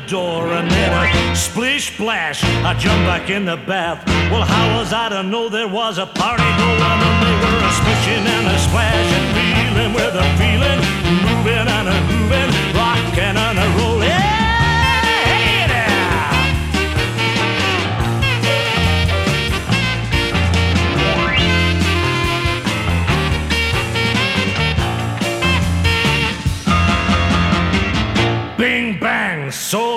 door and then a splish splash, I jumped back in the bath. Well, how was I to know there was a party going on? They were a splishing and a splashing, reeling with a feeling, moving and a grooving, rocking and a rolling. Hey there! Bing bang, so